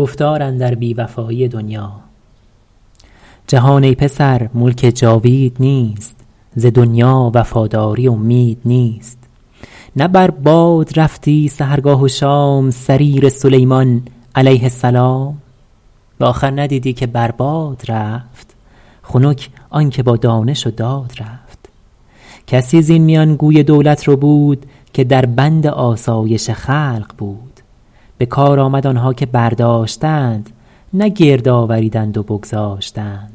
گفتار اندر بی وفایی دنیا. جهان ای پسر ملک جاوید نیست، ز دنیا وفاداری امید نیست. نه بر باد رفتی سحرگاه و شام، سریر سلیمان علیه السلام. به آخر ندیدی که بر باد رفت، خنک آن که با دانش و داد رفت. کسی زین میان گوی دولت ربود، که در بند آسایش خلق بود. به کار آمد آنها که برداشتند، نه گرد آوریدند و بگذاشتند.